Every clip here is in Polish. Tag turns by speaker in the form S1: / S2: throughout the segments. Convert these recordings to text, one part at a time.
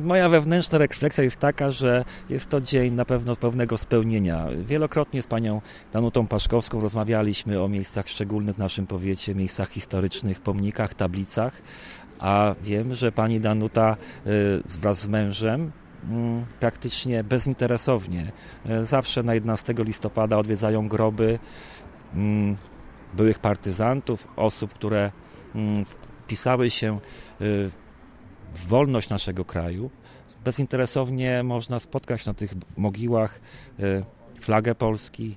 S1: Moja wewnętrzna refleksja jest taka, że jest to dzień na pewno pełnego spełnienia. Wielokrotnie z panią Danutą Paszkowską rozmawialiśmy o miejscach szczególnych w naszym powiecie, miejscach historycznych, pomnikach, tablicach, a wiem, że pani Danuta wraz z mężem praktycznie bezinteresownie zawsze na 11 listopada odwiedzają groby byłych partyzantów, osób, które wpisały się w wolność naszego kraju. Bezinteresownie można spotkać na tych mogiłach flagę Polski,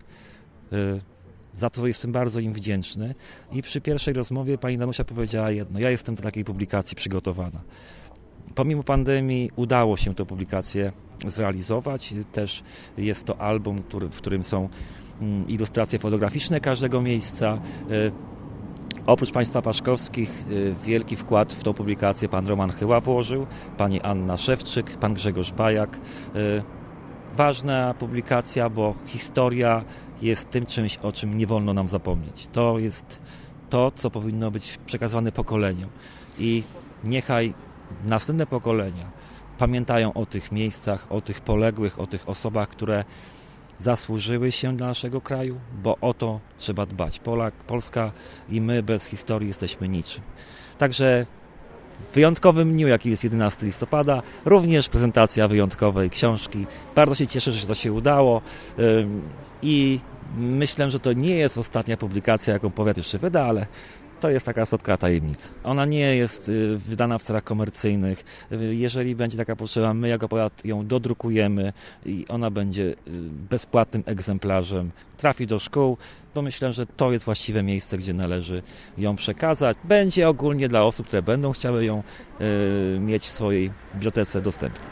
S1: za co jestem bardzo im wdzięczny. I przy pierwszej rozmowie pani Danusia powiedziała jedno: ja jestem do takiej publikacji przygotowana. Pomimo pandemii udało się tę publikację zrealizować. Też jest to album, w którym są ilustracje fotograficzne każdego miejsca. Oprócz państwa Paszkowskich wielki wkład w tą publikację pan Roman Chyła włożył, pani Anna Szewczyk, pan Grzegorz Bajak. Ważna publikacja, bo historia jest tym czymś, o czym nie wolno nam zapomnieć. To jest to, co powinno być przekazywane pokoleniom. I niechaj następne pokolenia pamiętają o tych miejscach, o tych poległych, o tych osobach, które zasłużyły się dla naszego kraju, bo o to trzeba dbać. Polska i my bez historii jesteśmy niczym. Także w wyjątkowym dniu, jaki jest 11 listopada, również prezentacja wyjątkowej książki. Bardzo się cieszę, że to się udało i myślę, że to nie jest ostatnia publikacja, jaką powiat jeszcze wyda, ale to jest taka słodka tajemnica. Ona nie jest wydana w celach komercyjnych. Jeżeli będzie taka potrzeba, my jako powiat ją dodrukujemy i ona będzie bezpłatnym egzemplarzem. Trafi do szkół, bo myślę, że to jest właściwe miejsce, gdzie należy ją przekazać. Będzie ogólnie dla osób, które będą chciały ją mieć w swojej bibliotece dostępną.